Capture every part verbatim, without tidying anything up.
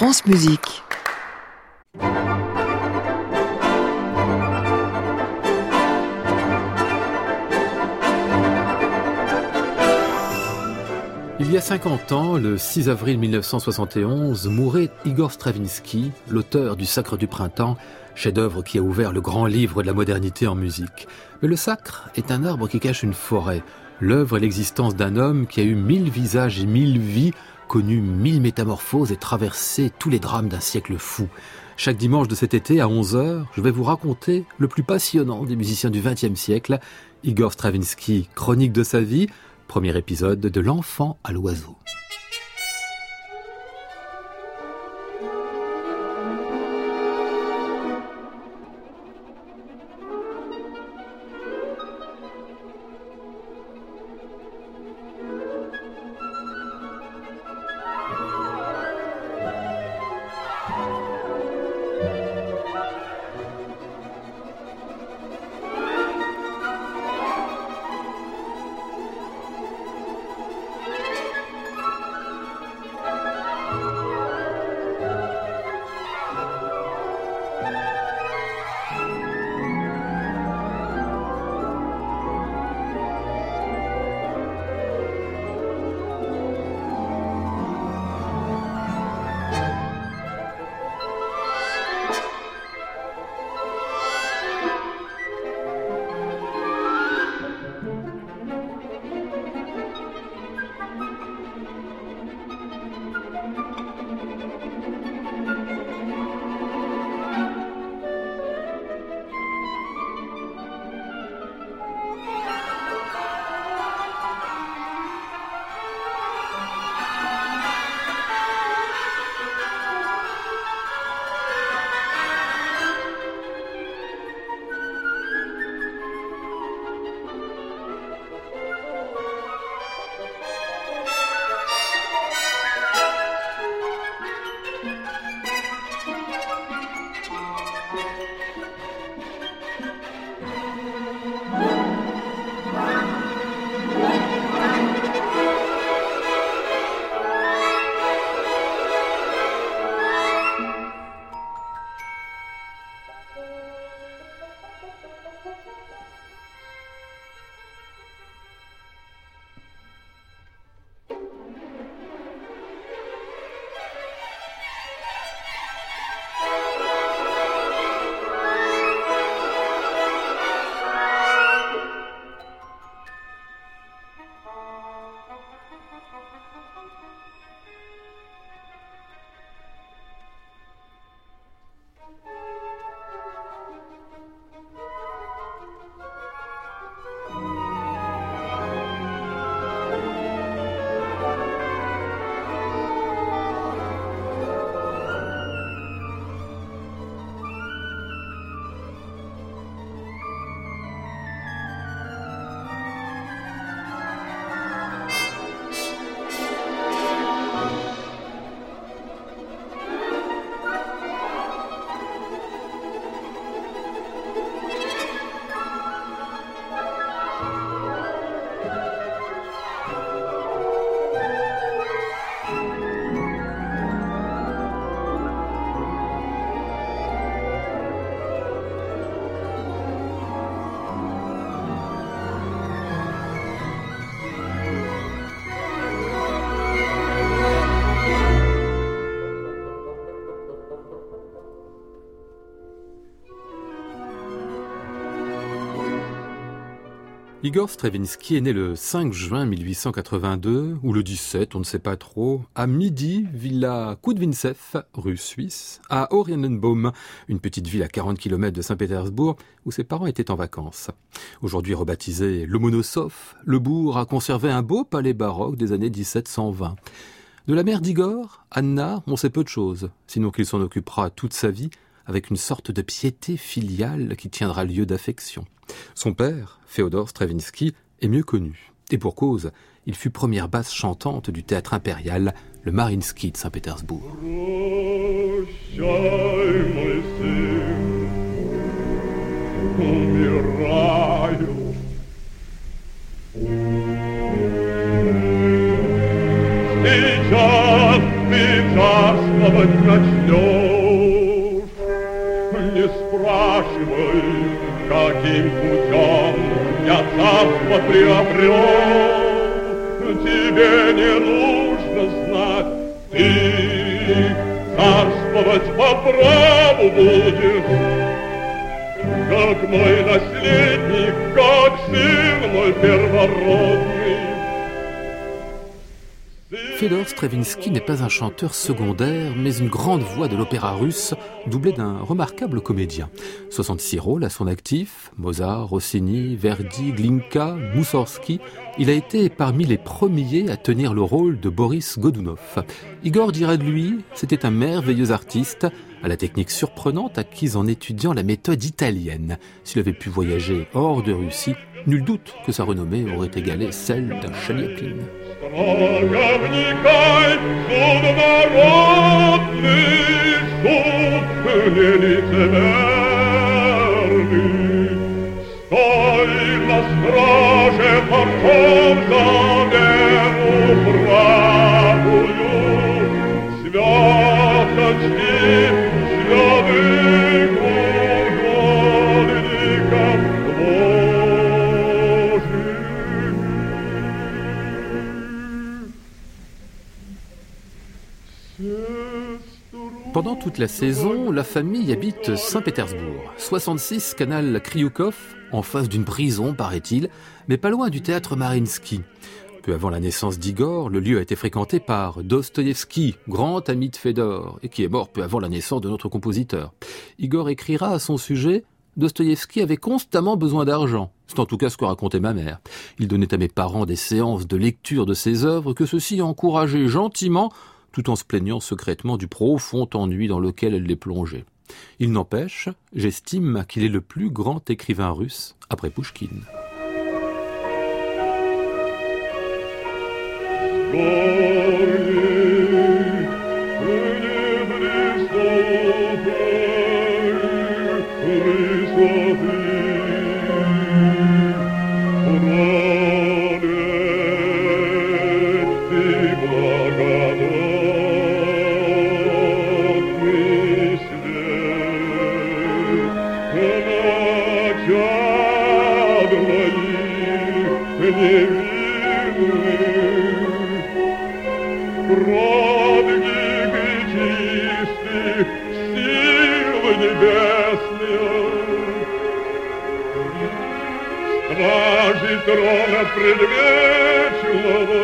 France Musique. Il y a cinquante ans, le six avril mille neuf cent soixante et onze, mourait Igor Stravinsky, l'auteur du Sacre du printemps, chef-d'œuvre qui a ouvert le grand livre de la modernité en musique. Mais le sacre est un arbre qui cache une forêt, l'œuvre et l'existence d'un homme qui a eu mille visages et mille vies, connu mille métamorphoses et traversé tous les drames d'un siècle fou. Chaque dimanche de cet été, à onze heures, je vais vous raconter le plus passionnant des musiciens du vingtième siècle, Igor Stravinsky, chronique de sa vie, premier épisode de L'enfant à l'oiseau. Igor Stravinsky est né le cinq juin mille huit cent quatre-vingt-deux, ou le dix-sept, on ne sait pas trop, à midi, villa Koudvintsev, rue Suisse, à Oranienbaum, une petite ville à quarante kilomètres de Saint-Pétersbourg, où ses parents étaient en vacances. Aujourd'hui rebaptisé Lomonosov, le bourg a conservé un beau palais baroque des années dix-sept cent vingt. De la mère d'Igor, Anna, on sait peu de choses, sinon qu'il s'en occupera toute sa vie, avec une sorte de piété filiale qui tiendra lieu d'affection. Son père, Féodor Stravinsky, est mieux connu. Et pour cause, il fut première basse chantante du théâtre impérial, le Mariinsky de Saint-Pétersbourg. Сейчас делать начнешь, не спрашивай, каким путем я царство приобрел. Тебе не нужно знать, ты царствовать по праву будешь, как мой наследник, как сын мой первородный. Fedor Stravinsky n'est pas un chanteur secondaire, mais une grande voix de l'opéra russe, doublé d'un remarquable comédien. soixante-six rôles à son actif, Mozart, Rossini, Verdi, Glinka, Moussorgsky. Il a été parmi les premiers à tenir le rôle de Boris Godunov. Igor dirait de lui, c'était un merveilleux artiste, à la technique surprenante acquise en étudiant la méthode italienne. S'il avait pu voyager hors de Russie, nul doute que sa renommée aurait égalé celle d'un Chaliapin. Строго вникай, суд народный, суд не лицемерный. Стой на страже портов за веру правую, святости святых угодников Божьих. Pendant toute la saison, la famille habite Saint-Pétersbourg. soixante-six canal Kryukov, en face d'une prison, paraît-il, mais pas loin du théâtre Mariinsky. Peu avant la naissance d'Igor, le lieu a été fréquenté par Dostoïevski, grand ami de Fedor, et qui est mort peu avant la naissance de notre compositeur. Igor écrira à son sujet « Dostoïevski avait constamment besoin d'argent. C'est en tout cas ce que racontait ma mère. Il donnait à mes parents des séances de lecture de ses œuvres que ceux-ci encourageaient gentiment, tout en se plaignant secrètement du profond ennui dans lequel elle les plongeait. Il n'empêche, j'estime qu'il est le plus grand écrivain russe après Pouchkine. » Стражи трона предвечного,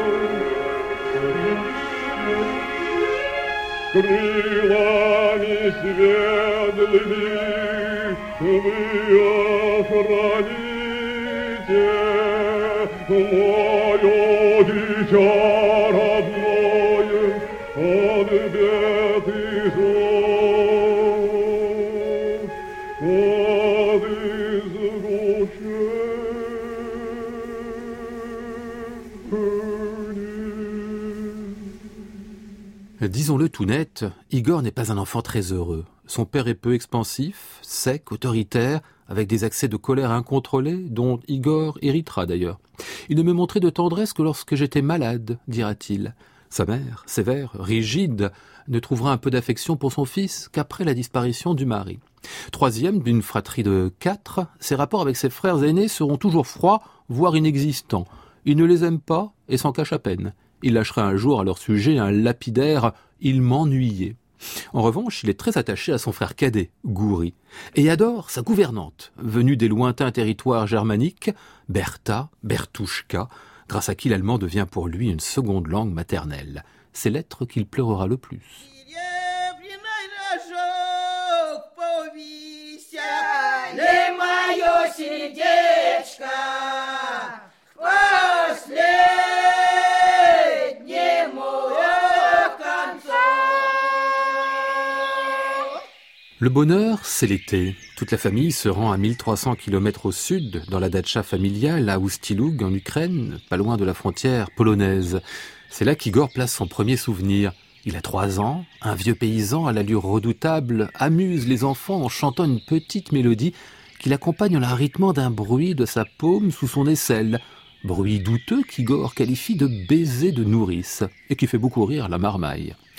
крылами светлыми вы охраните мое дитя родное от бед и зол, от Disons-le tout net, Igor n'est pas un enfant très heureux. Son père est peu expansif, sec, autoritaire, avec des accès de colère incontrôlés, dont Igor héritera d'ailleurs. Il ne me montrait de tendresse que lorsque j'étais malade, dira-t-il. Sa mère, sévère, rigide, ne trouvera un peu d'affection pour son fils qu'après la disparition du mari. Troisième d'une fratrie de quatre, ses rapports avec ses frères aînés seront toujours froids, voire inexistants. Il ne les aime pas et s'en cache à peine. Il lâchera un jour à leur sujet un lapidaire « il m'ennuyait ». En revanche, il est très attaché à son frère cadet, Gouri, et adore sa gouvernante, venue des lointains territoires germaniques, Bertha, Bertouchka, grâce à qui l'allemand devient pour lui une seconde langue maternelle. C'est l'être qu'il pleurera le plus. Le bonheur, c'est l'été. Toute la famille se rend à mille trois cents kilomètres au sud, dans la datcha familiale à Oustilug, en Ukraine, pas loin de la frontière polonaise. C'est là qu'Igor place son premier souvenir. Il a trois ans, un vieux paysan à l'allure redoutable amuse les enfants en chantant une petite mélodie qu'il accompagne en la rythmant d'un bruit de sa paume sous son aisselle. Bruit douteux qu'Igor qualifie de baiser de nourrice et qui fait beaucoup rire la marmaille.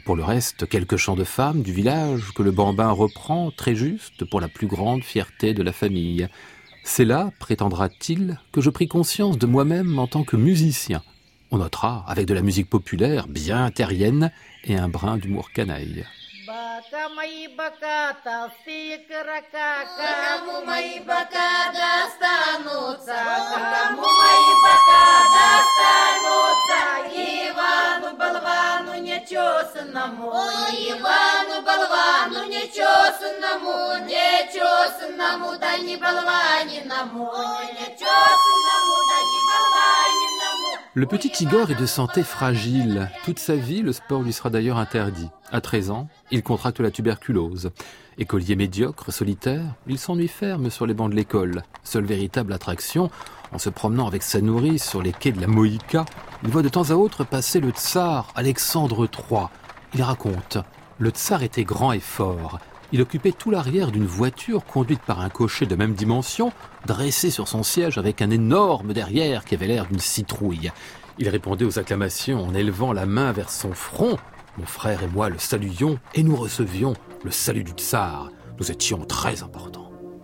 Pour le reste, quelques chants de femmes du village que le bambin reprend très juste pour la plus grande fierté de la famille. C'est là, prétendra-t-il, que je pris conscience de moi-même en tant que musicien. On notera, avec de la musique populaire bien terrienne et un brin d'humour canaille. Бака мои бока, толстые карака, кому мои бока достанутся, кому мои бока достанутся, Ивану болвану нечесанному, Ивану болвану нечесанному, нечесанному, да не болваниному, нечесанному, да не болваниному. Le petit Igor est de santé fragile. Toute sa vie, le sport lui sera d'ailleurs interdit. À treize ans, il contracte la tuberculose. Écolier médiocre, solitaire, il s'ennuie ferme sur les bancs de l'école. Seule véritable attraction, en se promenant avec sa nourrice sur les quais de la Moïka, il voit de temps à autre passer le tsar Alexandre trois. Il raconte, le tsar était grand et fort. Il occupait tout l'arrière d'une voiture conduite par un cocher de même dimension, dressé sur son siège avec un énorme derrière qui avait l'air d'une citrouille. Il répondait aux acclamations en élevant la main vers son front. Mon frère et moi le saluions et nous recevions le salut du tsar. Nous étions très importants.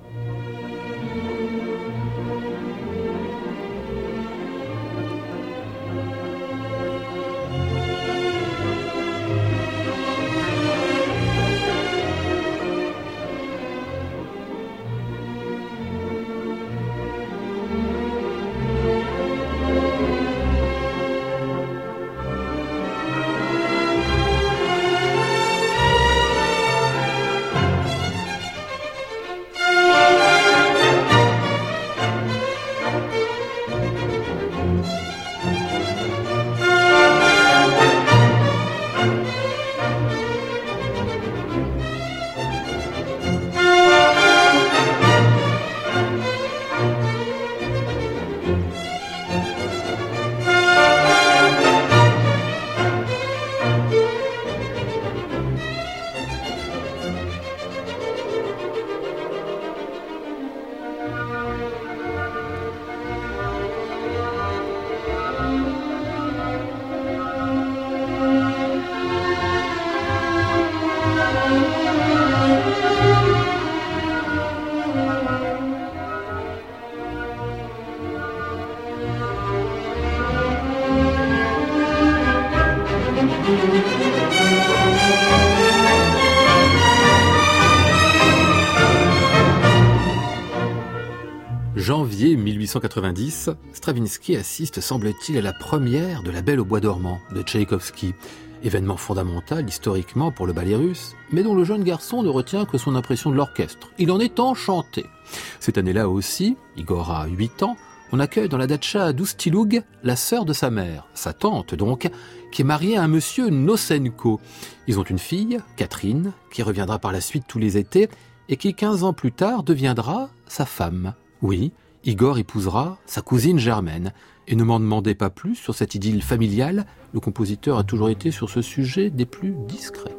Janvier mille huit cent quatre-vingt-dix, Stravinsky assiste, semble-t-il, à la première de La Belle au bois dormant de Tchaïkovski. Événement fondamental historiquement pour le ballet russe, mais dont le jeune garçon ne retient que son impression de l'orchestre. Il en est enchanté. Cette année-là aussi, Igor a huit ans, on accueille dans la datcha d'Oustilug la sœur de sa mère, sa tante donc, qui est mariée à un monsieur Nosenko. Ils ont une fille, Catherine, qui reviendra par la suite tous les étés et qui, quinze ans plus tard, deviendra sa femme. Oui, Igor épousera sa cousine Germaine. Et ne m'en demandez pas plus sur cette idylle familiale, le compositeur a toujours été sur ce sujet des plus discrets.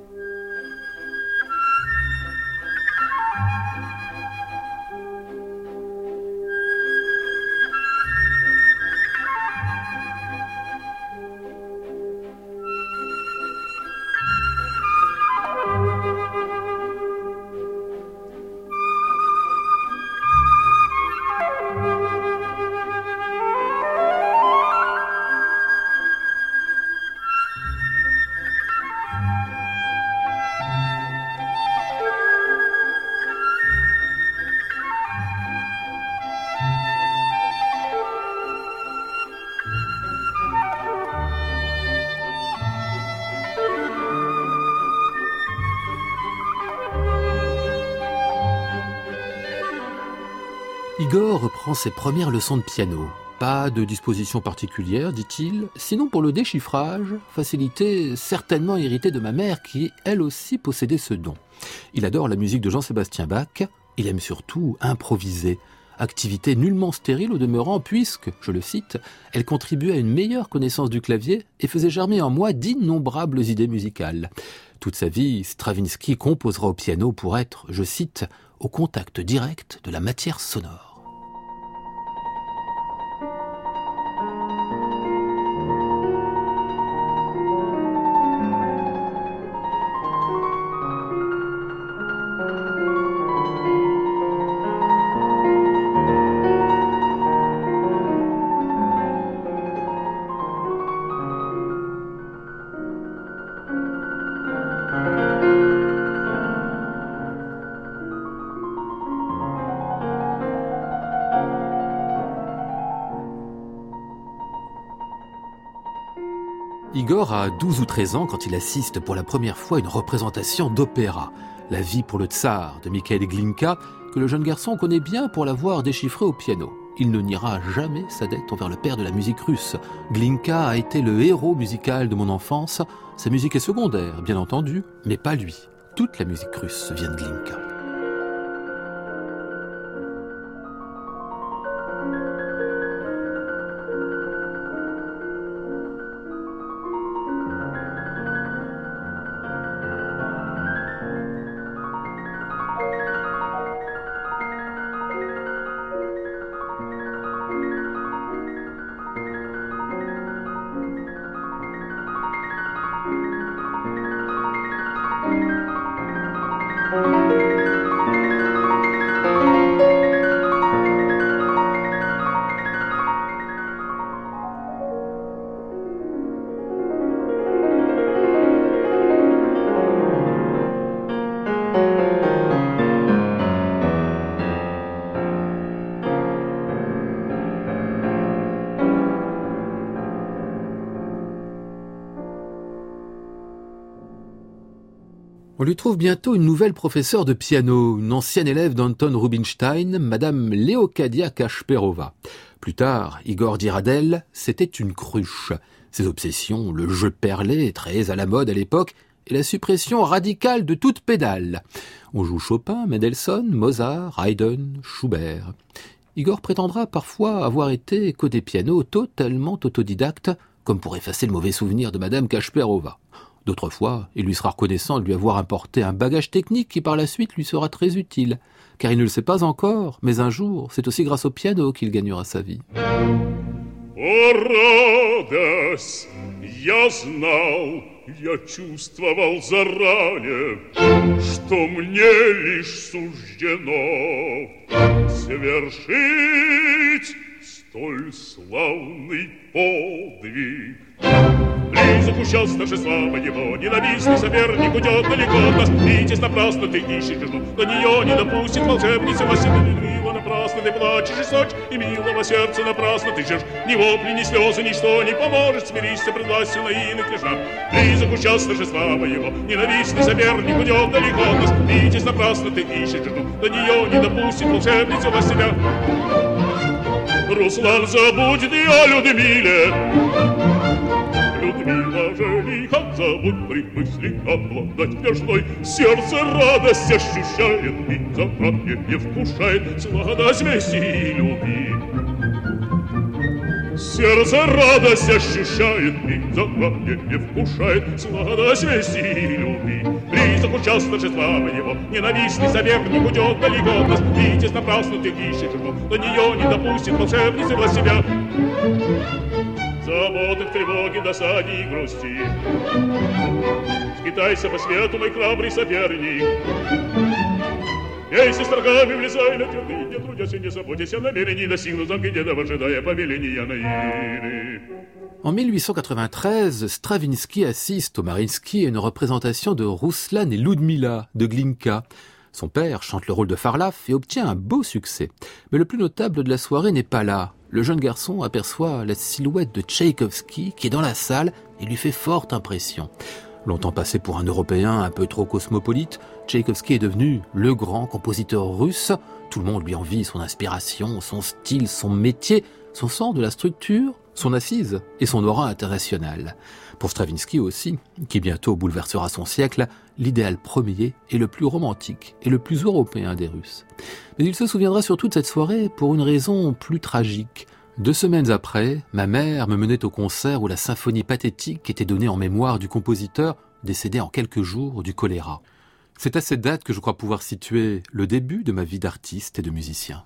Igor reprend ses premières leçons de piano. Pas de disposition particulière, dit-il, sinon pour le déchiffrage, facilité certainement héritée de ma mère qui, elle aussi, possédait ce don. Il adore la musique de Jean-Sébastien Bach, il aime surtout improviser, activité nullement stérile au demeurant puisque, je le cite, elle contribuait à une meilleure connaissance du clavier et faisait germer en moi d'innombrables idées musicales. Toute sa vie, Stravinsky composera au piano pour être, je cite, au contact direct de la matière sonore. Igor a douze ou treize ans quand il assiste pour la première fois à une représentation d'opéra, La vie pour le tsar de Mikhail Glinka, que le jeune garçon connaît bien pour l'avoir déchiffré au piano. Il ne niera jamais sa dette envers le père de la musique russe. Glinka a été le héros musical de mon enfance. Sa musique est secondaire, bien entendu, mais pas lui. Toute la musique russe vient de Glinka. On lui trouve bientôt une nouvelle professeure de piano, une ancienne élève d'Anton Rubinstein, Madame Leocadia Kashperova. Plus tard, Igor dira d'elle, c'était une cruche. Ses obsessions, le jeu perlé, très à la mode à l'époque, et la suppression radicale de toute pédale. On joue Chopin, Mendelssohn, Mozart, Haydn, Schubert. Igor prétendra parfois avoir été côté piano totalement autodidacte, comme pour effacer le mauvais souvenir de Madame Kashperova. D'autres fois, il lui sera reconnaissant de lui avoir apporté un bagage technique qui par la suite lui sera très utile, car il ne le sait pas encore, mais un jour, c'est aussi grâce au piano qu'il gagnera sa vie. О, радость, я знал, я чувствовал заранее, что мне лишь суждено совершить столь славный подвиг. Близок участок торжества моего, ненавистный соперник уйдет далеко от нас. Витязь, напрасно ты ищешь жену, до нее не допустит волшебница Василия. Напрасно ты плачешь и сочь, и милого сердца напрасно ты ждешь. Ни вопли, ни слезы, ничто не поможет, смиришься пред властью наивных лежат. Близок участок торжества моего, ненавистный соперник уйдет далеко от нас. Витязь, напрасно ты ищешь жену, до нее не допустит волшебница Василия. Руслан, забудь ты о Людмиле. Людмила жениха, забудь при мысли обладать княжной. Сердце радость ощущает и забрание не вкушает сладость мести и любви. Сердце радость ощущает и забрание не вкушает сладость мести и любви. Близок участок торжества моего, ненавистный соперник уйдет далеко от нас. Витязь, напрасно ты ищешь жену, до нее не допустит волшебницы во себя. Заботы, в тревоге, досаде и грусти. Скитайся по свету, мой храбрый соперник. Эй, с строгами влезай на твердый, не трудясь и не заботясь о намерении, достигну замка дедов, ожидая повеления Наиры. En mille huit cent quatre-vingt-treize, Stravinsky assiste au Mariinsky à une représentation de Ruslan et Ludmila de Glinka. Son père chante le rôle de Farlaf et obtient un beau succès. Mais le plus notable de la soirée n'est pas là. Le jeune garçon aperçoit la silhouette de Tchaïkovski qui est dans la salle et lui fait forte impression. Longtemps passé pour un Européen un peu trop cosmopolite, Tchaïkovski est devenu le grand compositeur russe. Tout le monde lui envie son inspiration, son style, son métier, son sens de la structure, son assise et son aura internationale. Pour Stravinsky aussi, qui bientôt bouleversera son siècle, l'idéal premier est le plus romantique et le plus européen des Russes. Mais il se souviendra surtout de cette soirée pour une raison plus tragique. Deux semaines après, ma mère me menait au concert où la symphonie pathétique était donnée en mémoire du compositeur décédé en quelques jours du choléra. C'est à cette date que je crois pouvoir situer le début de ma vie d'artiste et de musicien.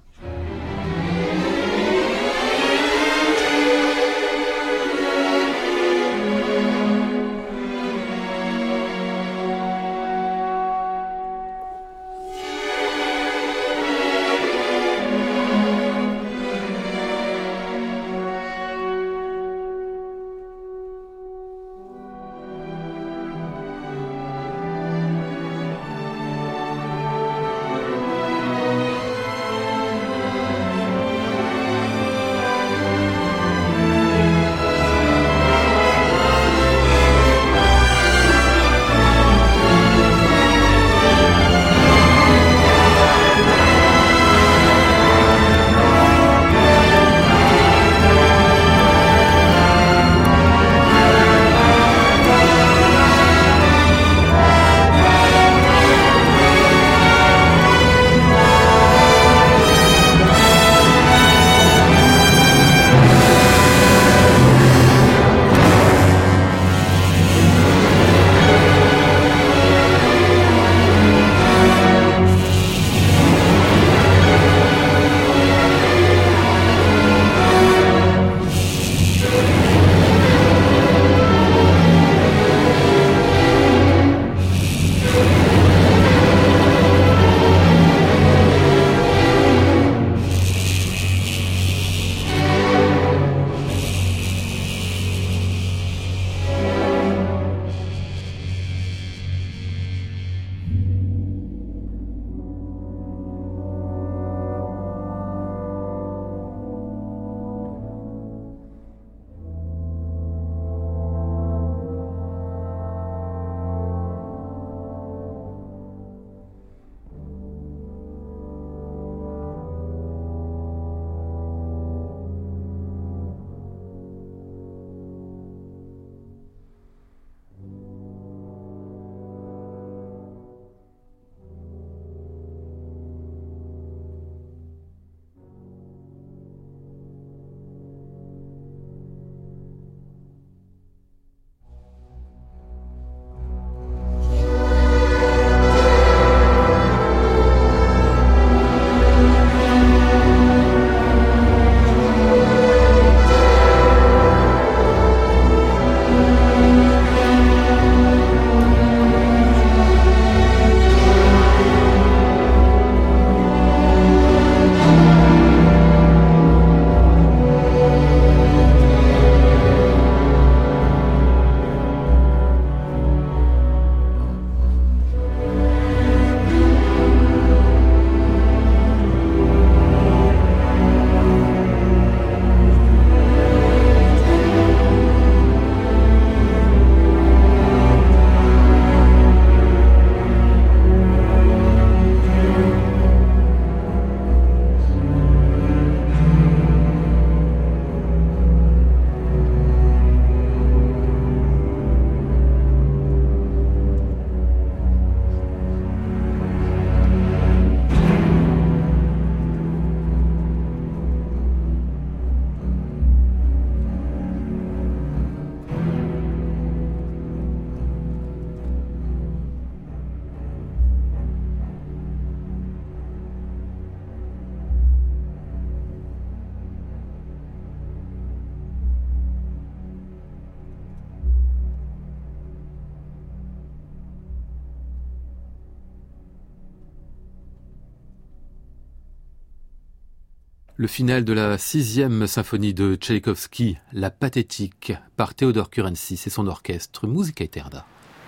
Le final de la sixième symphonie de Tchaïkovski, La Pathétique, par Theodor Kurensis et son orchestre Musica Eterna.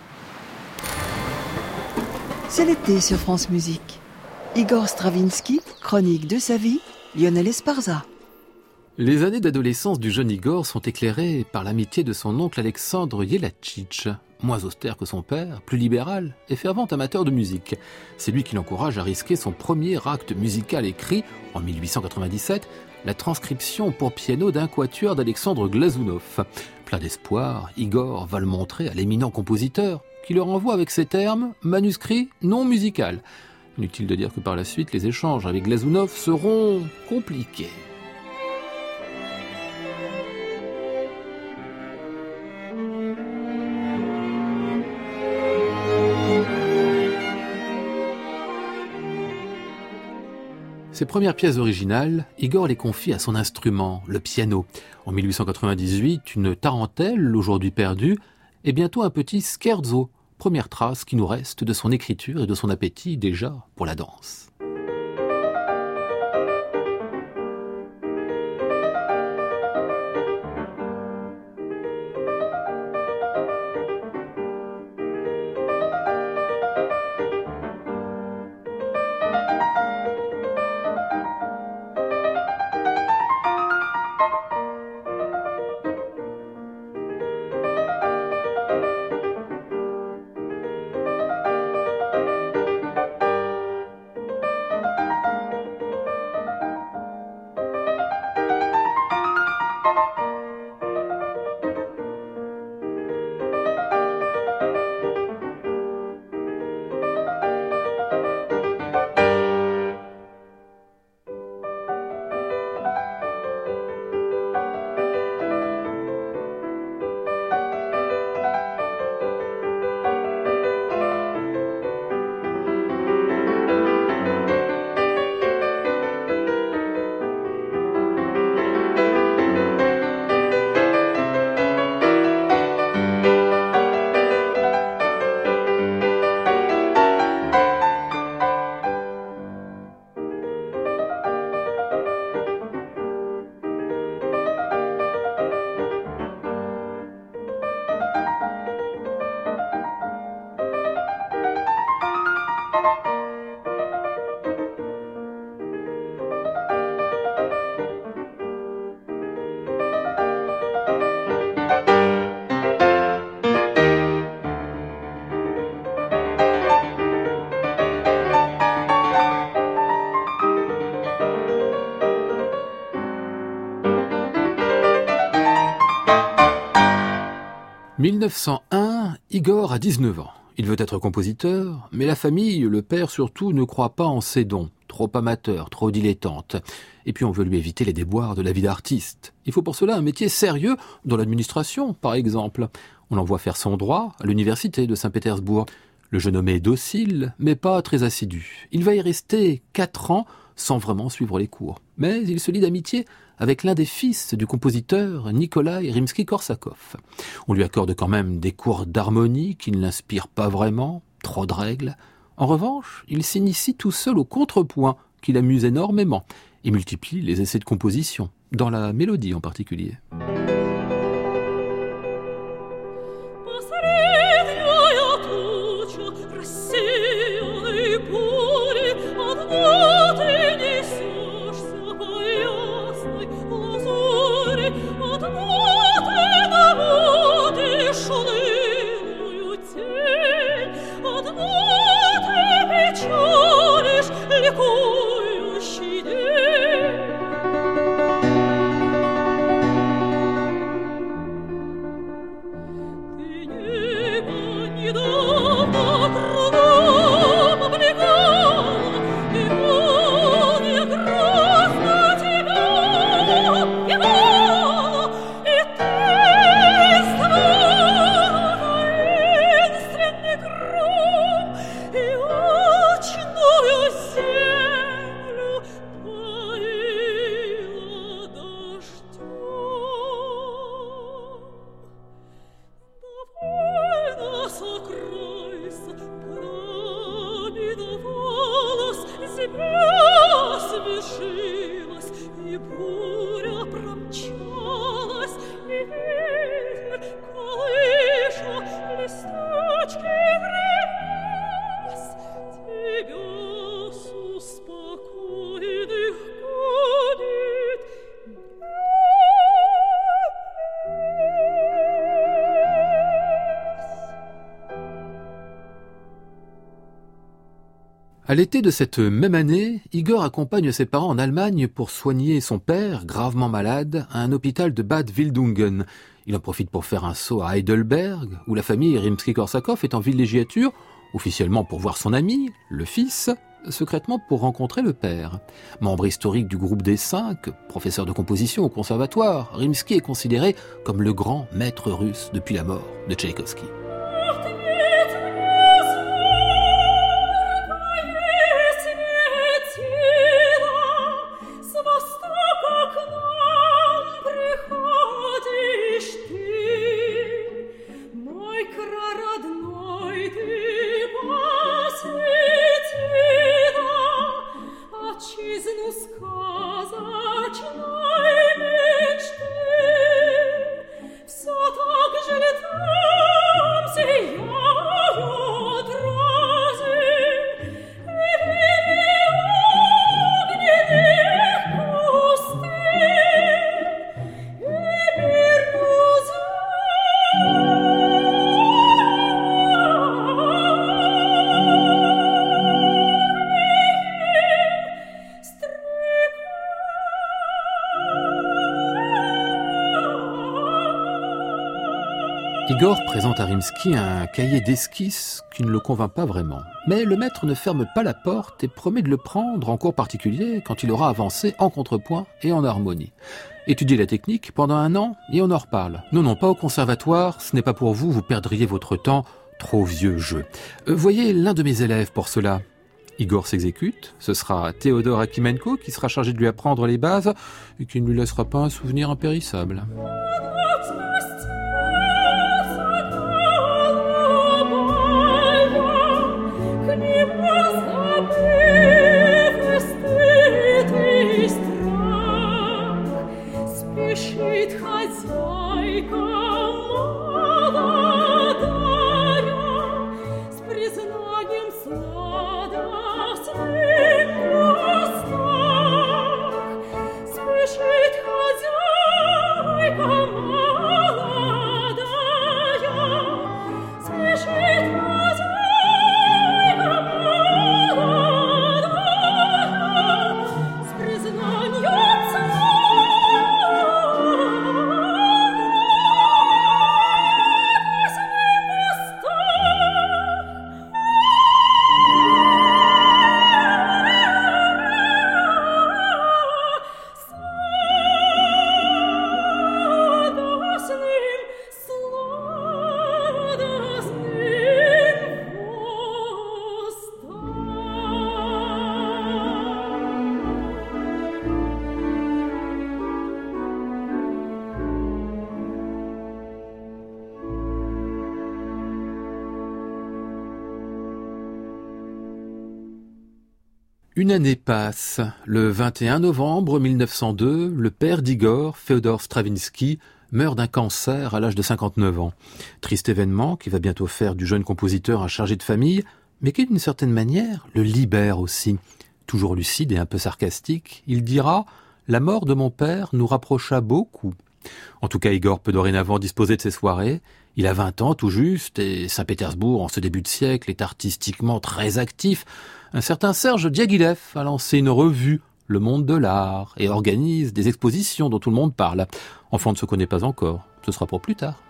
C'est l'été sur France Musique. Igor Stravinsky, chronique de sa vie, Lionel Esparza. Les années d'adolescence du jeune Igor sont éclairées par l'amitié de son oncle Alexandre Yelatchitch, moins austère que son père, plus libéral et fervent amateur de musique. C'est lui qui l'encourage à risquer son premier acte musical écrit, en mille huit cent quatre-vingt-dix-sept, la transcription pour piano d'un quatuor d'Alexandre Glazunov. Plein d'espoir, Igor va le montrer à l'éminent compositeur, qui le renvoie avec ces termes « manuscrit non musical ». Inutile de dire que par la suite, les échanges avec Glazunov seront compliqués. Ses premières pièces originales, Igor les confie à son instrument, le piano. En mille huit cent quatre-vingt-dix-huit, une tarentelle, aujourd'hui perdue, et bientôt un petit scherzo, première trace qui nous reste de son écriture et de son appétit déjà pour la danse. mille neuf cent un, Igor a dix-neuf ans. Il veut être compositeur, mais la famille, le père surtout, ne croit pas en ses dons. Trop amateur, trop dilettante. Et puis on veut lui éviter les déboires de la vie d'artiste. Il faut pour cela un métier sérieux, dans l'administration par exemple. On l'envoie faire son droit à l'université de Saint-Pétersbourg. Le jeune homme est docile, mais pas très assidu. Il va y rester quatre ans sans vraiment suivre les cours. Mais il se lie d'amitié avec l'un des fils du compositeur Nikolai Rimsky-Korsakov. On lui accorde quand même des cours d'harmonie qui ne l'inspirent pas vraiment, trop de règles. En revanche, il s'initie tout seul au contrepoint, qui l'amuse énormément, et multiplie les essais de composition, dans la mélodie en particulier. Свершилось, À l'été de cette même année, Igor accompagne ses parents en Allemagne pour soigner son père, gravement malade, à un hôpital de Bad Wildungen. Il en profite pour faire un saut à Heidelberg, où la famille Rimsky-Korsakov est en villégiature, officiellement pour voir son ami, le fils, secrètement pour rencontrer le père. Membre historique du groupe des cinq, professeur de composition au conservatoire, Rimsky est considéré comme le grand maître russe depuis la mort de Tchaïkovski. Igor présente à Rimsky un cahier d'esquisses qui ne le convainc pas vraiment. Mais le maître ne ferme pas la porte et promet de le prendre en cours particulier quand il aura avancé en contrepoint et en harmonie. Étudiez la technique pendant un an et on en reparle. Non, non, pas au conservatoire, ce n'est pas pour vous, vous perdriez votre temps, trop vieux jeu. Euh, voyez l'un de mes élèves pour cela. Igor s'exécute, ce sera Théodore Akimenko qui sera chargé de lui apprendre les bases et qui ne lui laissera pas un souvenir impérissable. Une année passe. Le vingt et un novembre mille neuf cent deux, le père d'Igor, Féodor Stravinsky, meurt d'un cancer à l'âge de cinquante-neuf ans. Triste événement qui va bientôt faire du jeune compositeur un chargé de famille, mais qui d'une certaine manière le libère aussi. Toujours lucide et un peu sarcastique, il dira « La mort de mon père nous rapprocha beaucoup ». En tout cas, Igor peut dorénavant disposer de ses soirées. Il a vingt ans tout juste, et Saint-Pétersbourg, en ce début de siècle, est artistiquement très actif. Un certain Serge Diaghilev a lancé une revue, Le Monde de l'Art, et organise des expositions dont tout le monde parle. Enfin, on ne se connaît pas encore, ce sera pour plus tard.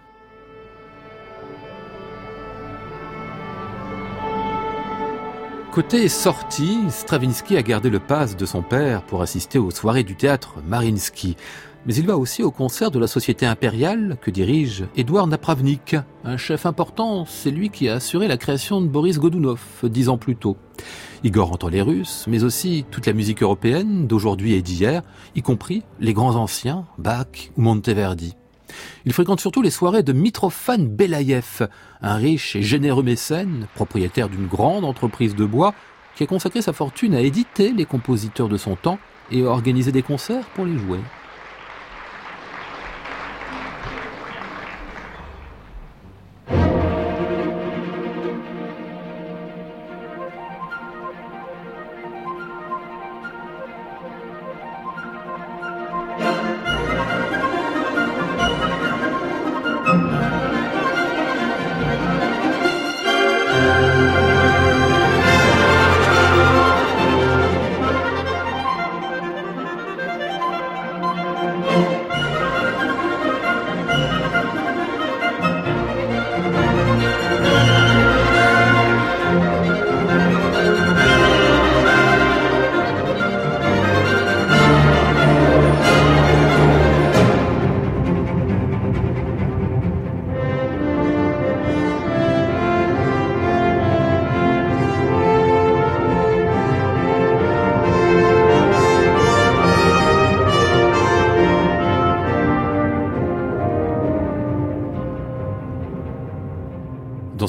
Côté sortie, Stravinsky a gardé le pass de son père pour assister aux soirées du théâtre Mariinsky. Mais il va aussi au concert de la Société impériale que dirige Édouard Napravnik. Un chef important, c'est lui qui a assuré la création de Boris Godunov dix ans plus tôt. Igor entend les Russes, mais aussi toute la musique européenne d'aujourd'hui et d'hier, y compris les grands anciens, Bach ou Monteverdi. Il fréquente surtout les soirées de Mitrofan Belaïev, un riche et généreux mécène, propriétaire d'une grande entreprise de bois, qui a consacré sa fortune à éditer les compositeurs de son temps et à organiser des concerts pour les jouer.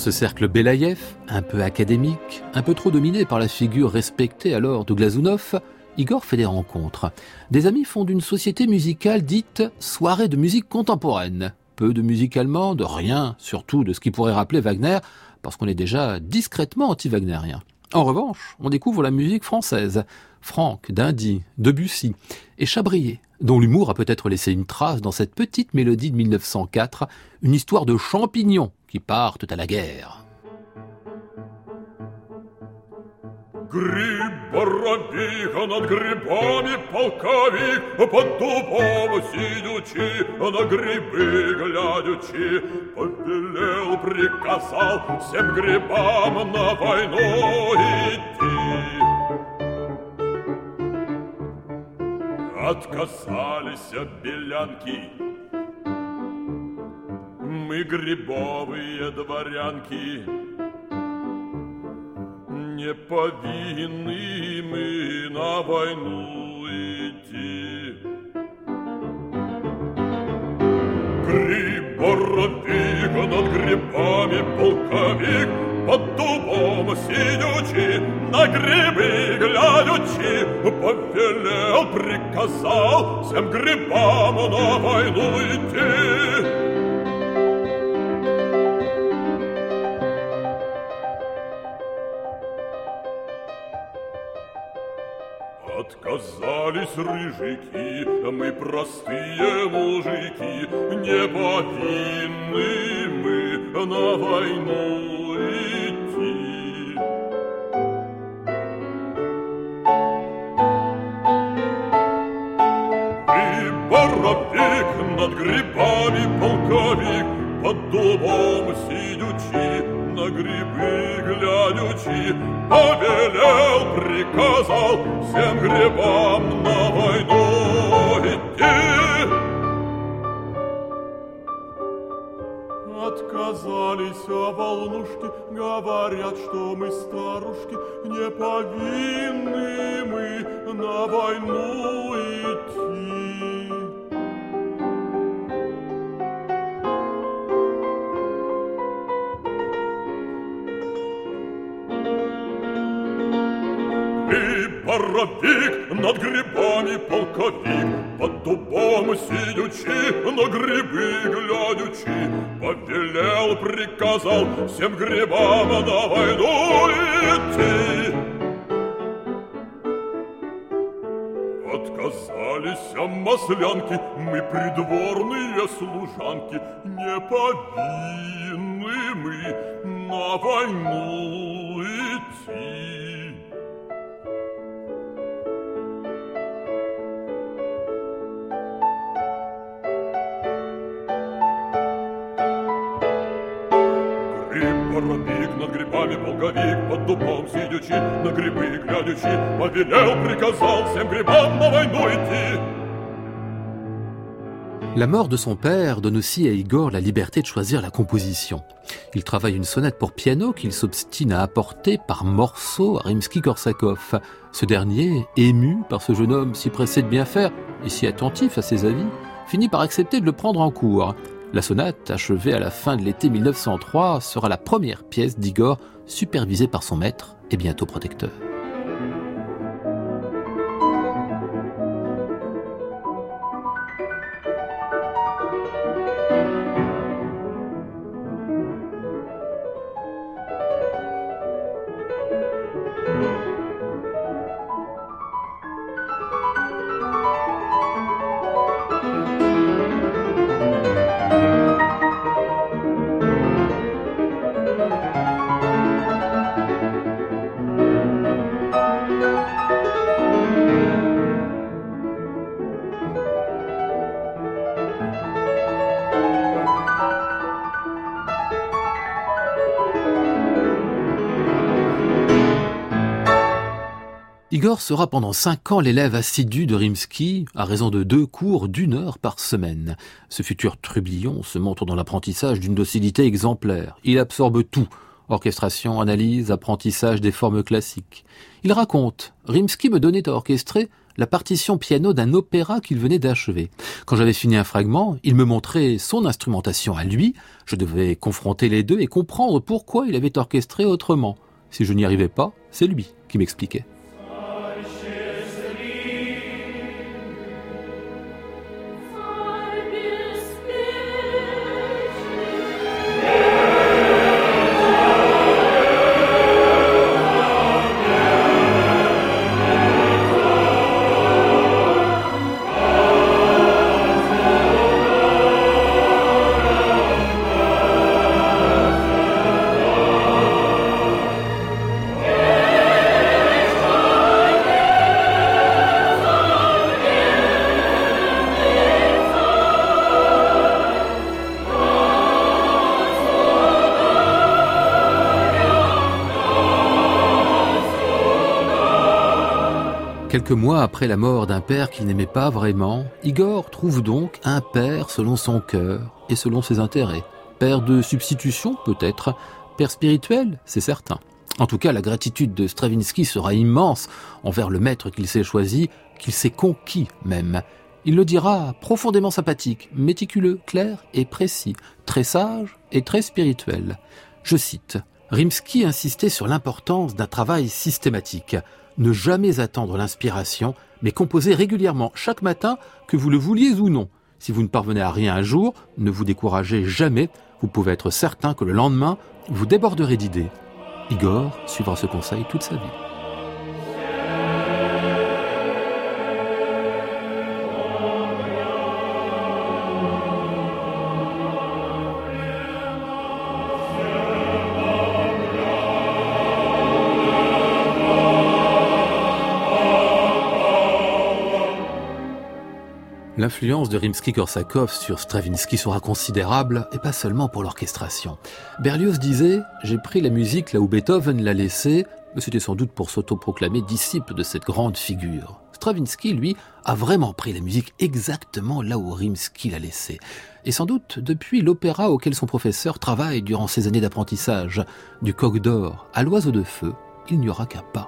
ce cercle Belaïev, un peu académique, un peu trop dominé par la figure respectée alors de Glazunov, Igor fait des rencontres. Des amis fondent une société musicale dite « soirée de musique contemporaine ». Peu de musique allemande, rien, surtout de ce qui pourrait rappeler Wagner, parce qu'on est déjà discrètement anti-wagnérien. En revanche, on découvre la musique française, Franck, d'Indy, Debussy et Chabrier, dont l'humour a peut-être laissé une trace dans cette petite mélodie de mille neuf cent quatre, une histoire de champignons qui partent à la guerre. Гриб Боровик, над грибами полковик, под дубом сидячи, на грибы глядячи, повелел, приказал всем грибам на войну идти. Отказались белянки, мы грибовые дворянки, не повинны мы на войну идти. Гриб Боровик, над грибами полковик, под дубом сидячи, на грибы глядячи, повелел, приказал всем грибам на войну идти. Отказались рыжики, мы простые мужики, не повинны мы на войну идти. Гриб Боровик, над грибами полковик, под дубом сидячи, на грибы глядячи, повелел, приказал всем грибам на войну идти. Отказались волнушки, говорят, что мы старушки, не повинны мы на войну идти. Боровик, над грибами полковик, под дубом сидячи, на грибы глядячи, повелел, приказал всем грибам на войну идти. Отказались маслянки, мы придворные служанки, не повинны мы на войну идти. Боровик, над грибами полковик, под дубом сидячи, на грибы глядячи, повелел, приказал всем грибам на войну идти. La mort de son père donne aussi à Igor la liberté de choisir la composition. Il travaille une sonate pour piano qu'il s'obstine à apporter par morceaux à Rimsky-Korsakov. Ce dernier, ému par ce jeune homme si pressé de bien faire et si attentif à ses avis, finit par accepter de le prendre en cours. La sonate, achevée à la fin de l'été mille neuf cent trois, sera la première pièce d'Igor supervisée par son maître et bientôt protecteur. Igor sera pendant cinq ans l'élève assidu de Rimsky, à raison de deux cours d'une heure par semaine. Ce futur trublion se montre dans l'apprentissage d'une docilité exemplaire. Il absorbe tout, Orchestration, analyse, apprentissage des formes classiques. Il raconte « Rimsky me donnait à orchestrer la partition piano d'un opéra qu'il venait d'achever. Quand j'avais fini un fragment, il me montrait son instrumentation à lui. Je devais confronter les deux et comprendre pourquoi il avait orchestré autrement. Si je n'y arrivais pas, c'est lui qui m'expliquait. » Quelques mois après la mort d'un père qu'il n'aimait pas vraiment, Igor trouve donc un père selon son cœur et selon ses intérêts. Père de substitution, peut-être. Père spirituel, c'est certain. En tout cas, la gratitude de Stravinsky sera immense envers le maître qu'il s'est choisi, qu'il s'est conquis même. Il le dira, profondément sympathique, méticuleux, clair et précis, très sage et très spirituel. Je cite, « Rimsky insistait sur l'importance d'un travail systématique. Ne jamais attendre l'inspiration, mais composer régulièrement chaque matin, que vous le vouliez ou non. Si vous ne parvenez à rien un jour, ne vous découragez jamais, vous pouvez être certain que le lendemain, vous déborderez d'idées. » Igor suivra ce conseil toute sa vie. L'influence de Rimsky-Korsakov sur Stravinsky sera considérable, et pas seulement pour l'orchestration. Berlioz disait « J'ai pris la musique là où Beethoven l'a laissée », mais c'était sans doute pour s'autoproclamer disciple de cette grande figure. Stravinsky, lui, a vraiment pris la musique exactement là où Rimsky l'a laissée. Et sans doute depuis l'opéra auquel son professeur travaille durant ses années d'apprentissage. Du Coq d'Or à l'Oiseau de Feu, il n'y aura qu'un pas.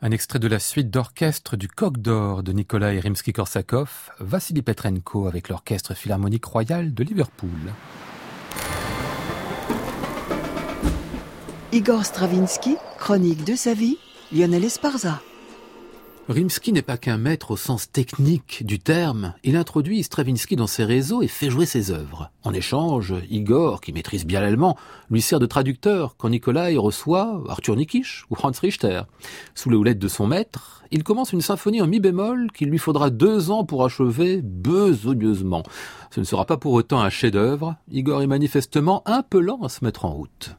Un extrait de la suite d'orchestre du Coq d'Or de Nikolai Rimsky-Korsakov, Vassili Petrenko avec l'Orchestre Philharmonique Royal de Liverpool. Igor Stravinsky, chronique de sa vie, Lionel Esparza. Rimsky n'est pas qu'un maître au sens technique du terme. Il introduit Stravinsky dans ses réseaux et fait jouer ses œuvres. En échange, Igor, qui maîtrise bien l'allemand, lui sert de traducteur quand Nikolai reçoit Arthur Nikisch ou Franz Richter. Sous les houlettes de son maître, il commence une symphonie en mi bémol qu'il lui faudra deux ans pour achever besogneusement. Ce ne sera pas pour autant un chef-d'œuvre. Igor est manifestement un peu lent à se mettre en route.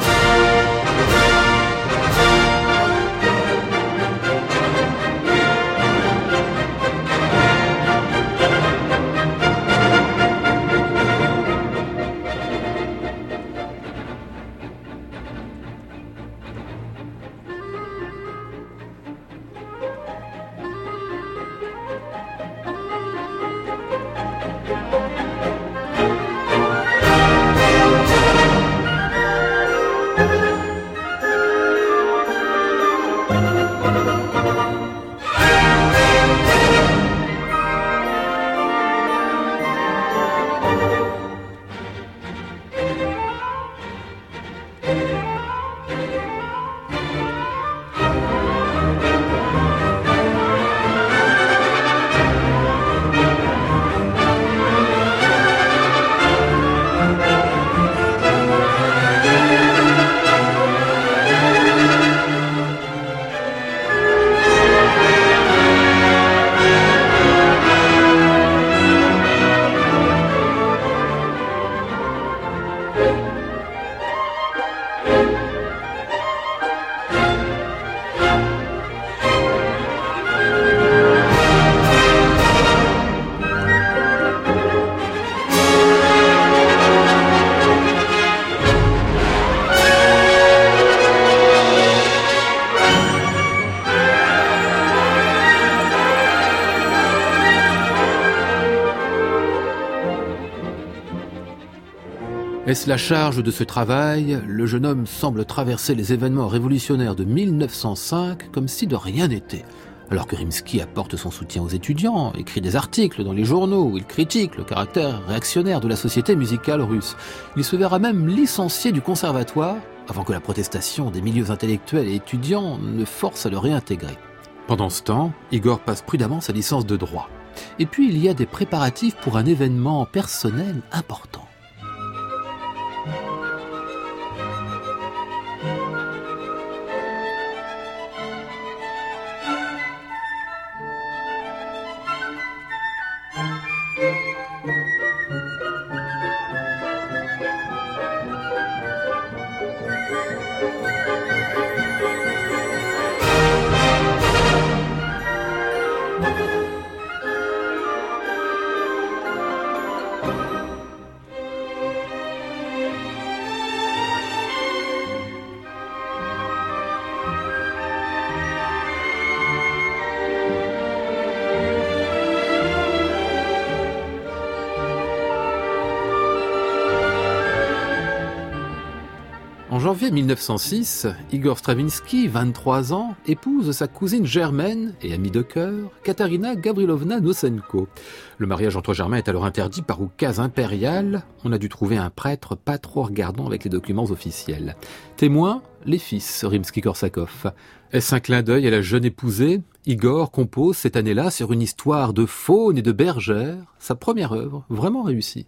Est-ce la charge de ce travail? Le jeune homme semble traverser les événements révolutionnaires de mille neuf cent cinq comme si de rien n'était. Alors que Rimsky apporte son soutien aux étudiants, écrit des articles dans les journaux où il critique le caractère réactionnaire de la société musicale russe. Il se verra même licencié du conservatoire avant que la protestation des milieux intellectuels et étudiants ne force à le réintégrer. Pendant ce temps, Igor passe prudemment sa licence de droit. Et puis il y a des préparatifs pour un événement personnel important. En janvier mille neuf cent six, Igor Stravinsky, vingt-trois ans, épouse sa cousine germaine et amie de cœur, Katarina Gavrilovna Nosenko. Le mariage entre germains est alors interdit par oukase impérial. On a dû trouver un prêtre pas trop regardant avec les documents officiels. Témoin, les fils Rimsky-Korsakov. Est-ce un clin d'œil à la jeune épousée? Igor compose cette année-là sur une histoire de faune et de bergère, sa première œuvre, vraiment réussie.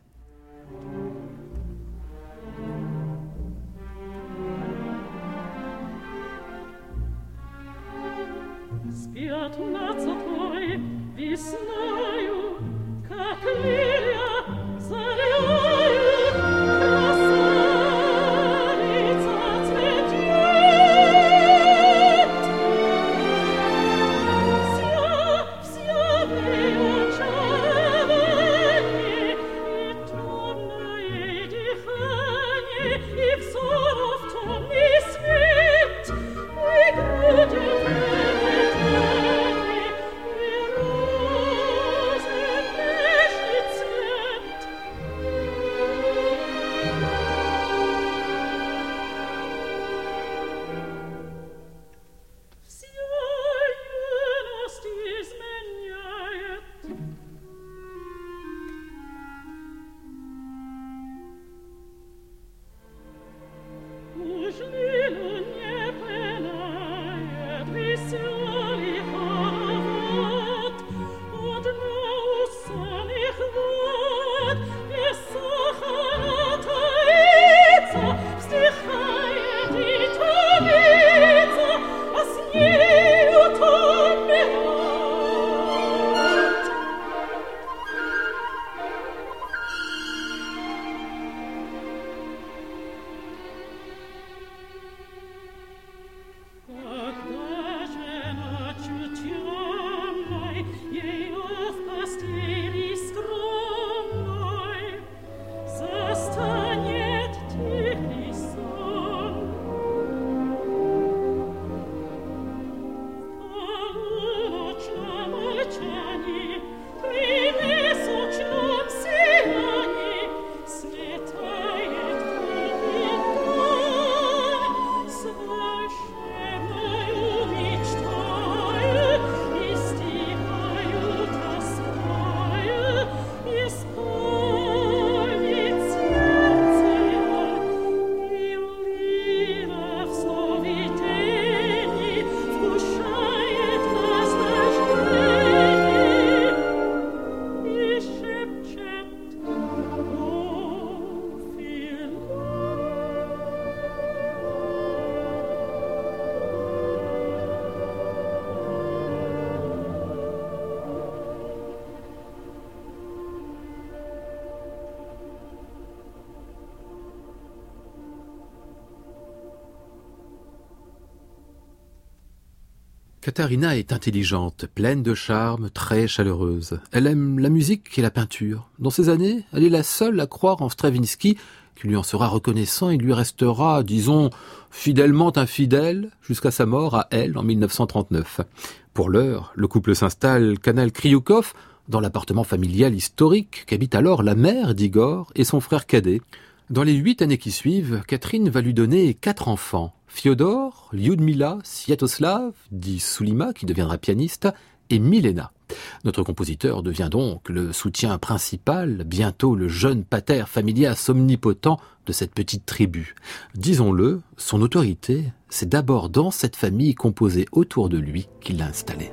Katharina est intelligente, pleine de charme, très chaleureuse. Elle aime la musique et la peinture. Dans ces années, elle est la seule à croire en Stravinsky, qui lui en sera reconnaissant et lui restera, disons, fidèlement infidèle jusqu'à sa mort à elle en mille neuf cent trente-neuf. Pour l'heure, le couple s'installe canal Kryukov, dans l'appartement familial historique qu'habite alors la mère d'Igor et son frère cadet. Dans les huit années qui suivent, Catherine va lui donner quatre enfants. Fyodor, Lyudmila, Sviatoslav, dit Soulima, qui deviendra pianiste, et Milena. Notre compositeur devient donc le soutien principal, bientôt le jeune pater familias omnipotent de cette petite tribu. Disons-le, son autorité, c'est d'abord dans cette famille composée autour de lui qu'il l'a installée.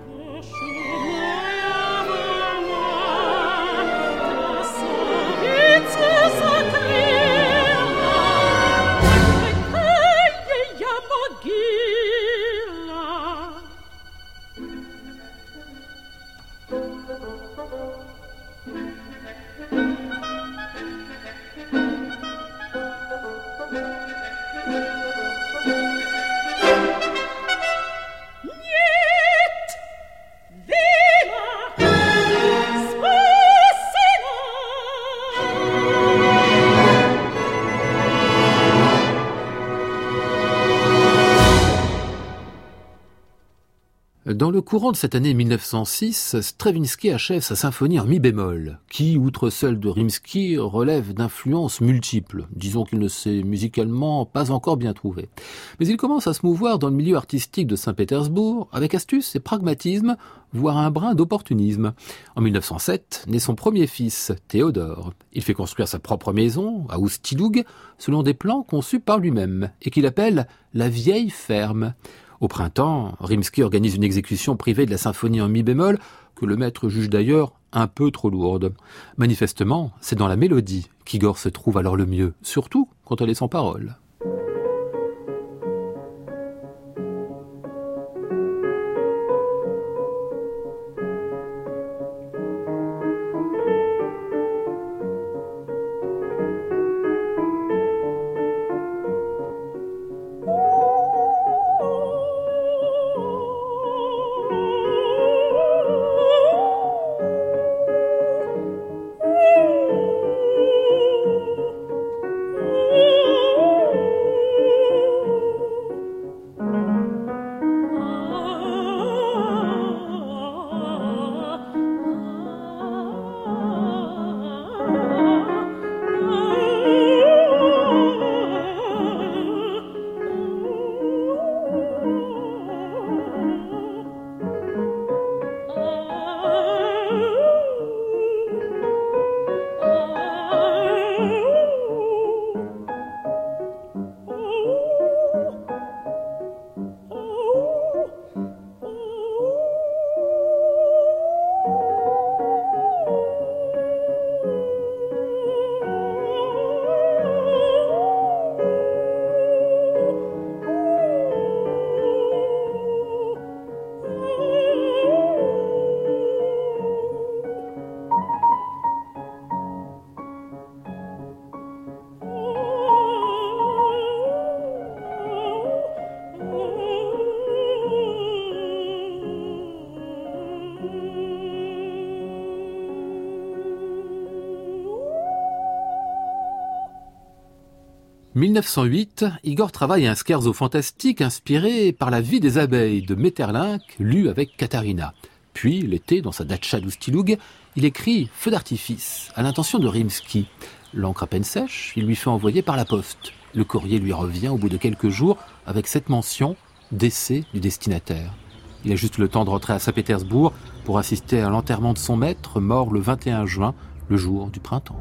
Dans le courant de cette année mille neuf cent six, Stravinsky achève sa symphonie en mi bémol, qui, outre celle de Rimsky, relève d'influences multiples. Disons qu'il ne s'est musicalement pas encore bien trouvé. Mais il commence à se mouvoir dans le milieu artistique de Saint-Pétersbourg, avec astuce et pragmatisme, voire un brin d'opportunisme. En mille neuf cent sept, naît son premier fils, Théodore. Il fait construire sa propre maison, à Oustinoug, selon des plans conçus par lui-même, et qu'il appelle la vieille ferme. Au printemps, Rimsky organise une exécution privée de la symphonie en mi bémol, que le maître juge d'ailleurs un peu trop lourde. Manifestement, c'est dans la mélodie qu'Igor se trouve alors le mieux, surtout quand elle est sans parole. mille neuf cent huit, Igor travaille à un scherzo fantastique inspiré par la vie des abeilles de Maeterlinck, lu avec Katharina. Puis, l'été, dans sa datcha d'Oustinoug, il écrit « Feu d'artifice » à l'intention de Rimsky. L'encre à peine sèche, il lui fait envoyer par la poste. Le courrier lui revient au bout de quelques jours avec cette mention « Décès du destinataire ». Il a juste le temps de rentrer à Saint-Pétersbourg pour assister à l'enterrement de son maître, mort le vingt et un juin, le jour du printemps.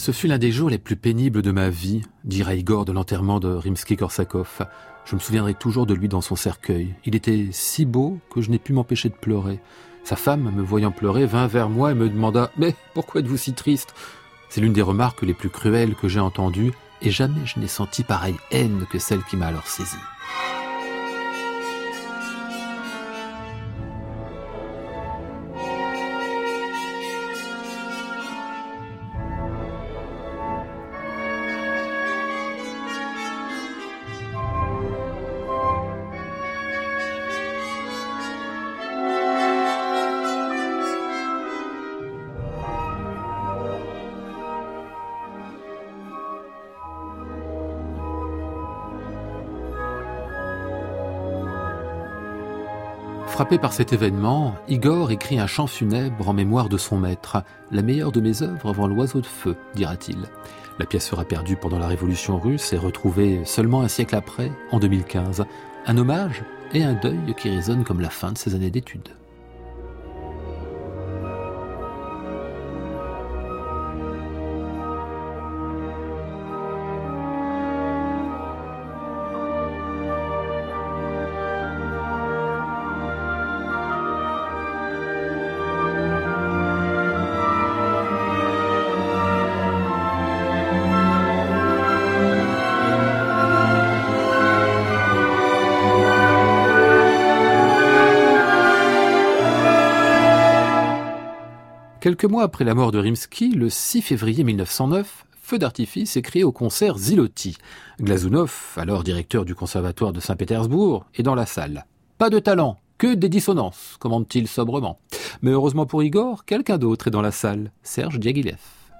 Ce fut l'un des jours les plus pénibles de ma vie, dira Igor de l'enterrement de Rimsky-Korsakov. Je me souviendrai toujours de lui dans son cercueil. Il était si beau que je n'ai pu m'empêcher de pleurer. Sa femme, me voyant pleurer, vint vers moi et me demanda « Mais pourquoi êtes-vous si triste ?» C'est l'une des remarques les plus cruelles que j'ai entendues, et jamais je n'ai senti pareille haine que celle qui m'a alors saisi. Frappé par cet événement, Igor écrit un chant funèbre en mémoire de son maître, la meilleure de mes œuvres avant l'oiseau de feu, dira-t-il. La pièce sera perdue pendant la Révolution russe et retrouvée seulement un siècle après, en deux mille quinze. Un hommage et un deuil qui résonnent comme la fin de ses années d'études. Quelques mois après la mort de Rimsky, le six février mille neuf cent neuf, Feu d'artifice est créé au concert Ziloty. Glazunov, alors directeur du conservatoire de Saint-Pétersbourg, est dans la salle. Pas de talent, que des dissonances, commande-t-il sobrement. Mais heureusement pour Igor, quelqu'un d'autre est dans la salle, Serge Diaghilev.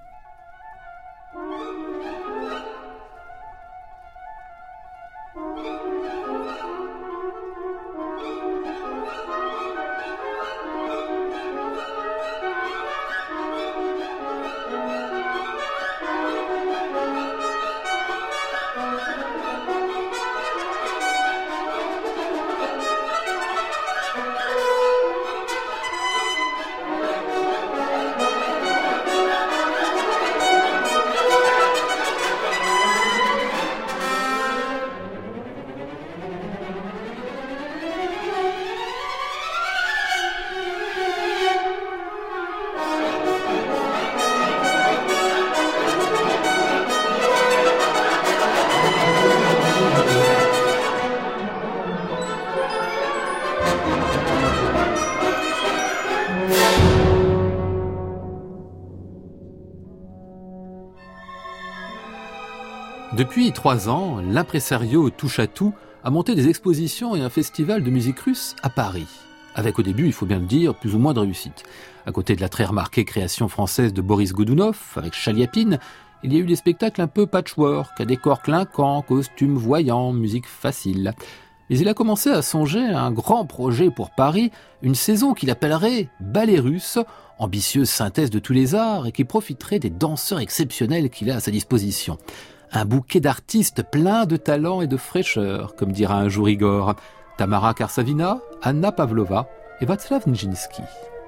Depuis trois ans, l'impresario Touche-à-tout a monté des expositions et un festival de musique russe à Paris. Avec au début, il faut bien le dire, plus ou moins de réussite. À côté de la très remarquée création française de Boris Godunov, avec Chaliapine, il y a eu des spectacles un peu patchwork, à décors clinquants, costumes voyants, musique facile. Mais il a commencé à songer à un grand projet pour Paris, une saison qu'il appellerait Ballet russe, ambitieuse synthèse de tous les arts et qui profiterait des danseurs exceptionnels qu'il a à sa disposition. Un bouquet d'artistes plein de talent et de fraîcheur, comme dira un jour Igor. Tamara Karsavina, Anna Pavlova et Václav Nijinsky.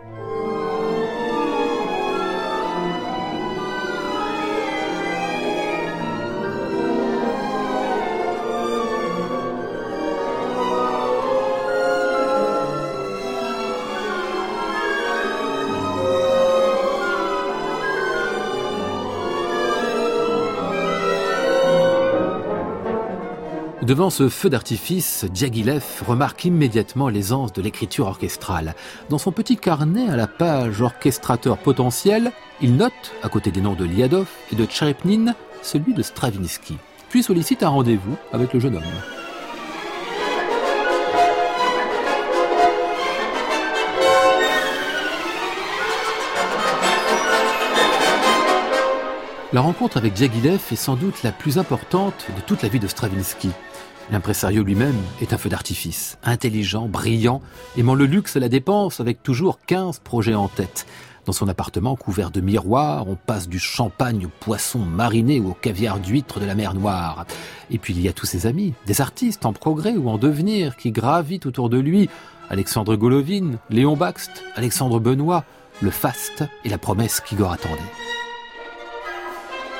Devant ce feu d'artifice, Diaghilev remarque immédiatement l'aisance de l'écriture orchestrale. Dans son petit carnet à la page orchestrateur potentiel, il note, à côté des noms de Liadov et de Tcherepnine, celui de Stravinsky, puis sollicite un rendez-vous avec le jeune homme. La rencontre avec Diaghilev est sans doute la plus importante de toute la vie de Stravinsky. L'impresario lui-même est un feu d'artifice, intelligent, brillant, aimant le luxe et la dépense avec toujours quinze projets en tête. Dans son appartement couvert de miroirs, on passe du champagne au poisson mariné ou au caviar d'huître de la mer Noire. Et puis il y a tous ses amis, des artistes en progrès ou en devenir qui gravitent autour de lui. Alexandre Golovin, Léon Bakst, Alexandre Benoît, le faste et la promesse qu'Igor attendait.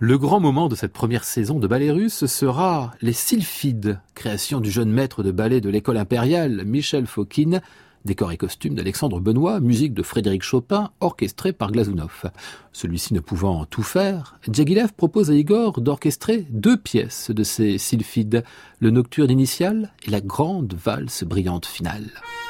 Le grand moment de cette première saison de ballet russe sera les Sylphides, création du jeune maître de ballet de l'école impériale Michel Fokine, décor et costume d'Alexandre Benoît, musique de Frédéric Chopin, orchestrée par Glazunov. Celui-ci ne pouvant tout faire, Diaghilev propose à Igor d'orchestrer deux pièces de ces Sylphides, le nocturne initial et la grande valse brillante finale.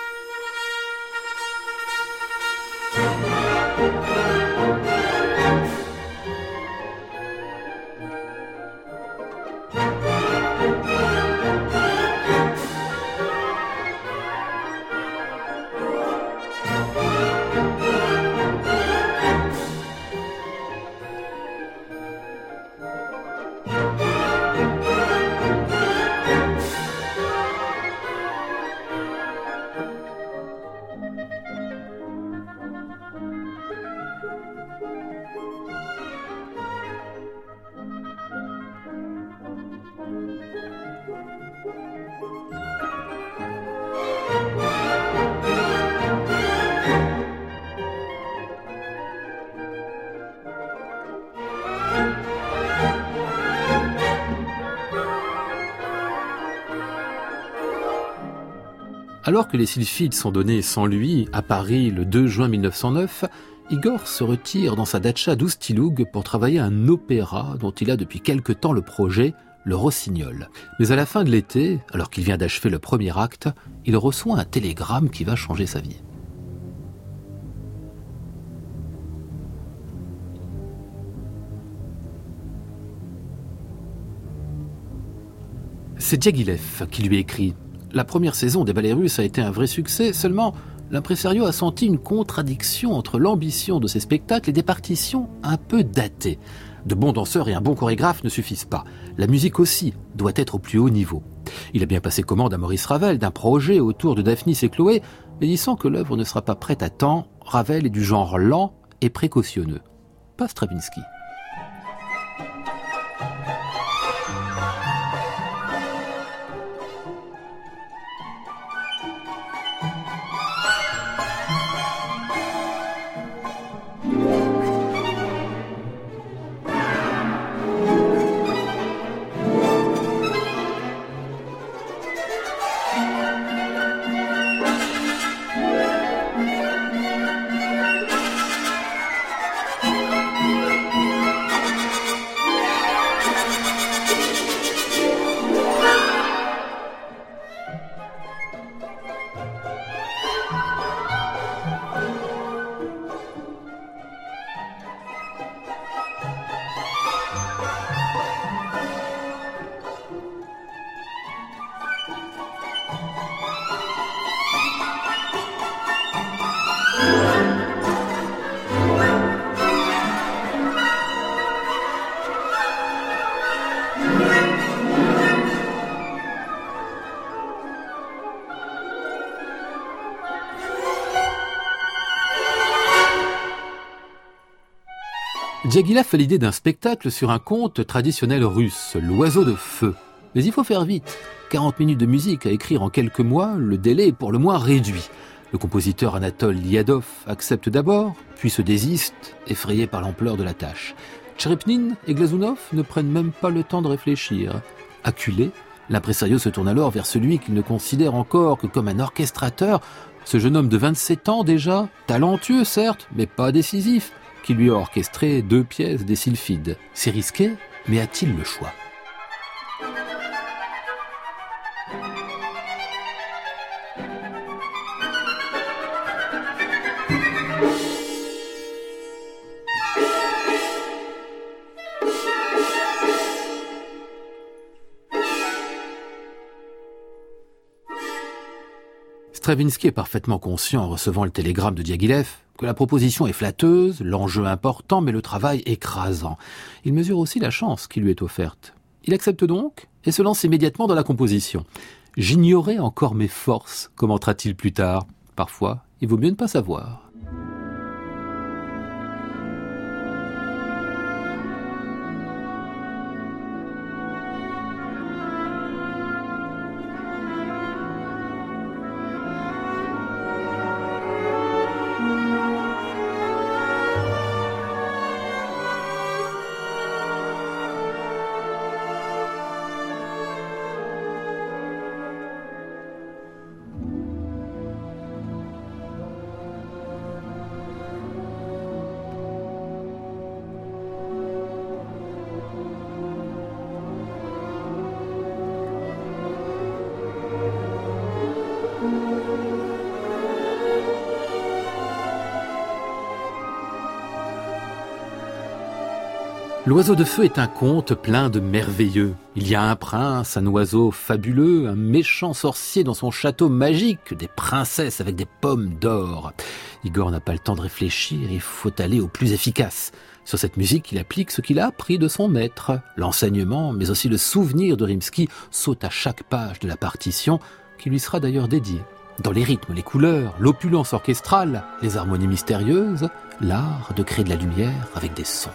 Alors que les Sylphides sont donnés sans lui à Paris le deux juin mille neuf cent neuf, Igor se retire dans sa datcha d'Oustinoug pour travailler un opéra dont il a depuis quelque temps le projet, le Rossignol. Mais à la fin de l'été, alors qu'il vient d'achever le premier acte, il reçoit un télégramme qui va changer sa vie. C'est Diaghilev qui lui écrit. La première saison des ballets russes a été un vrai succès, seulement l'impresario a senti une contradiction entre l'ambition de ses spectacles et des partitions un peu datées. De bons danseurs et un bon chorégraphe ne suffisent pas. La musique aussi doit être au plus haut niveau. Il a bien passé commande à Maurice Ravel d'un projet autour de Daphnis et Chloé, mais il sent que l'œuvre ne sera pas prête à temps. Ravel est du genre lent et précautionneux. Pas Stravinsky. Diaghilev a l'idée d'un spectacle sur un conte traditionnel russe, l'oiseau de feu. Mais il faut faire vite. quarante minutes de musique à écrire en quelques mois, le délai est pour le moins réduit. Le compositeur Anatole Liadov accepte d'abord, puis se désiste, effrayé par l'ampleur de la tâche. Tcherepnine et Glazunov ne prennent même pas le temps de réfléchir. Acculé, l'impresario se tourne alors vers celui qu'il ne considère encore que comme un orchestrateur, ce jeune homme de vingt-sept ans déjà, talentueux certes, mais pas décisif, qui lui a orchestré deux pièces des Sylphides. C'est risqué, mais a-t-il le choix ? Stravinsky est parfaitement conscient en recevant le télégramme de Diaghilev que la proposition est flatteuse, l'enjeu important, mais le travail écrasant. Il mesure aussi la chance qui lui est offerte. Il accepte donc et se lance immédiatement dans la composition. « J'ignorais encore mes forces », commentera-t-il plus tard. Parfois, il vaut mieux ne pas savoir. L'oiseau de feu est un conte plein de merveilleux. Il y a un prince, un oiseau fabuleux, un méchant sorcier dans son château magique, des princesses avec des pommes d'or. Igor n'a pas le temps de réfléchir, il faut aller au plus efficace. Sur cette musique, il applique ce qu'il a appris de son maître. L'enseignement, mais aussi le souvenir de Rimsky saute à chaque page de la partition, qui lui sera d'ailleurs dédiée. Dans les rythmes, les couleurs, l'opulence orchestrale, les harmonies mystérieuses, l'art de créer de la lumière avec des sons.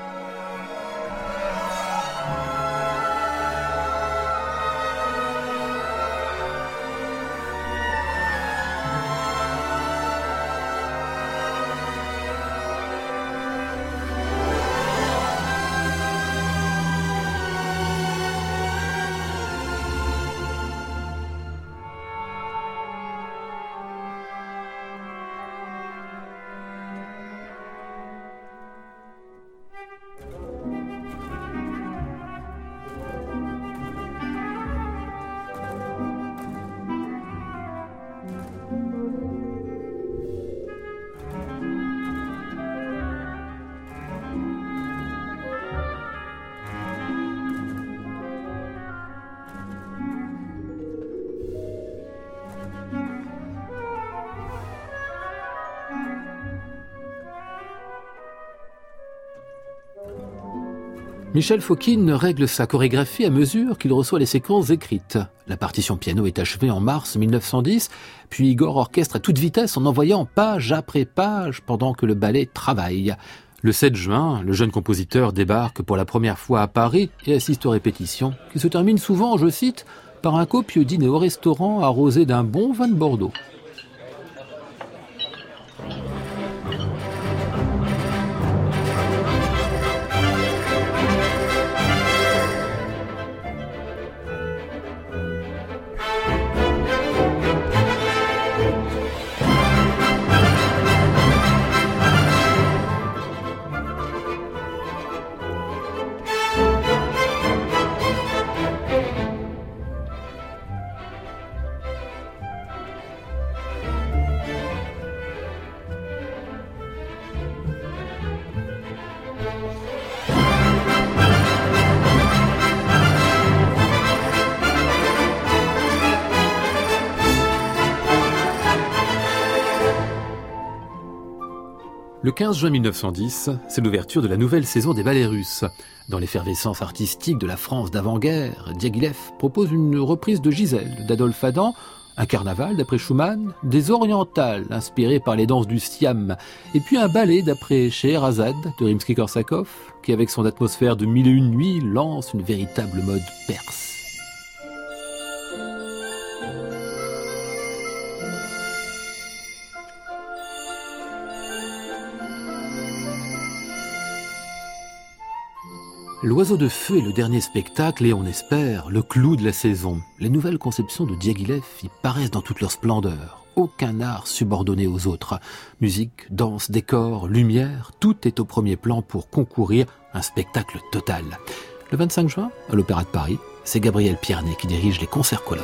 Michel Fokine règle sa chorégraphie à mesure qu'il reçoit les séquences écrites. La partition piano est achevée en mars mille neuf cent dix, puis Igor orchestre à toute vitesse en envoyant page après page pendant que le ballet travaille. Le sept juin, le jeune compositeur débarque pour la première fois à Paris et assiste aux répétitions, qui se terminent souvent, je cite, par un copieux dîner au restaurant arrosé d'un bon vin de Bordeaux. Le quinze juin mille neuf cent dix, c'est l'ouverture de la nouvelle saison des ballets russes. Dans l'effervescence artistique de la France d'avant-guerre, Diaghilev propose une reprise de Gisèle d'Adolphe Adam, un carnaval d'après Schumann, des orientales inspirées par les danses du Siam, et puis un ballet d'après Scheherazade de Rimsky-Korsakov, qui avec son atmosphère de mille et une nuits lance une véritable mode perse. L'Oiseau de feu est le dernier spectacle et, on espère, le clou de la saison. Les nouvelles conceptions de Diaghilev y paraissent dans toute leur splendeur. Aucun art subordonné aux autres. Musique, danse, décor, lumière, tout est au premier plan pour concourir à un spectacle total. Le vingt-cinq juin, à l'Opéra de Paris, c'est Gabriel Pierné qui dirige les concerts colonnes.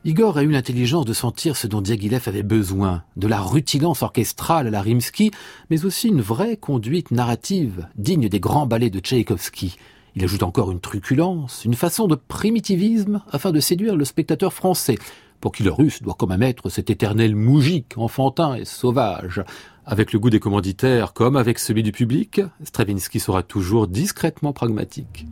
Igor a eu l'intelligence de sentir ce dont Diaghilev avait besoin, de la rutilance orchestrale à la Rimsky, mais aussi une vraie conduite narrative, digne des grands ballets de Tchaïkovski. Il ajoute encore une truculence, une façon de primitivisme afin de séduire le spectateur français, pour qui le russe doit comme même être cet éternel moujik, enfantin et sauvage. Avec le goût des commanditaires comme avec celui du public, Stravinsky sera toujours discrètement pragmatique.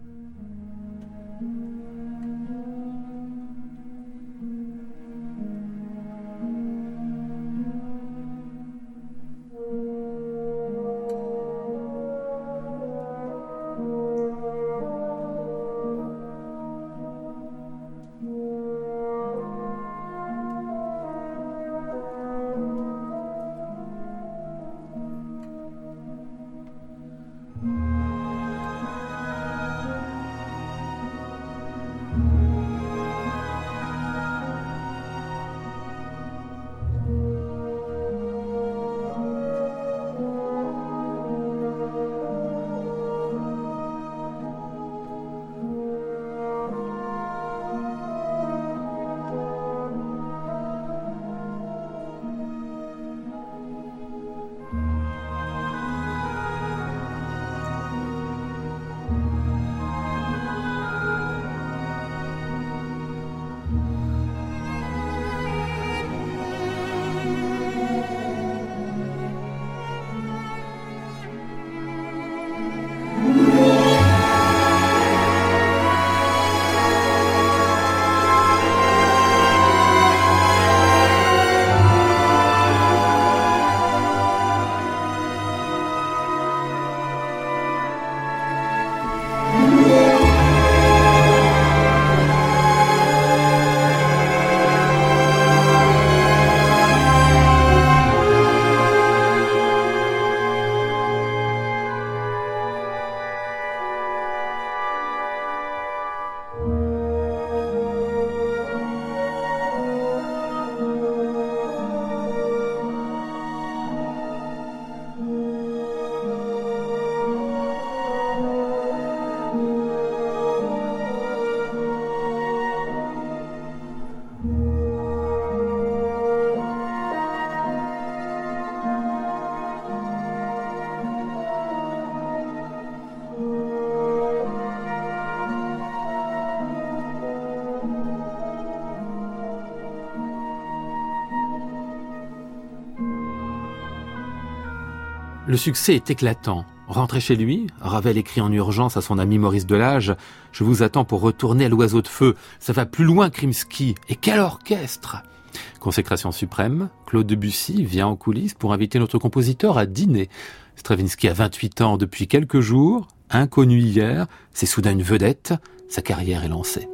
Le succès est éclatant. Rentré chez lui, Ravel écrit en urgence à son ami Maurice Delage « Je vous attends pour retourner à l'Oiseau de Feu. Ça va plus loin que Rimsky. Et quel orchestre !» Consécration suprême, Claude Debussy vient en coulisses pour inviter notre compositeur à dîner. Stravinsky a vingt-huit ans depuis quelques jours, inconnu hier, c'est soudain une vedette, sa carrière est lancée.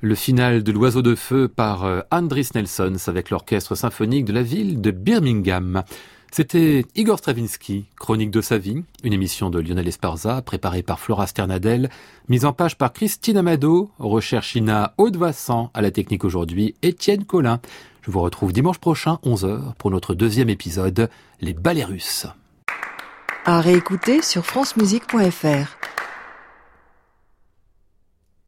Le final de l'Oiseau de feu par Andris Nelsons avec l'orchestre symphonique de la ville de Birmingham. C'était Igor Stravinsky, chronique de sa vie, une émission de Lionel Esparza, préparée par Flora Sternadel, mise en page par Christine Amado, recherche Ina Aude-Vassan, à la technique aujourd'hui, Étienne Collin. Je vous retrouve dimanche prochain, onze heures, pour notre deuxième épisode, Les Ballets Russes. À réécouter sur francemusique point f r.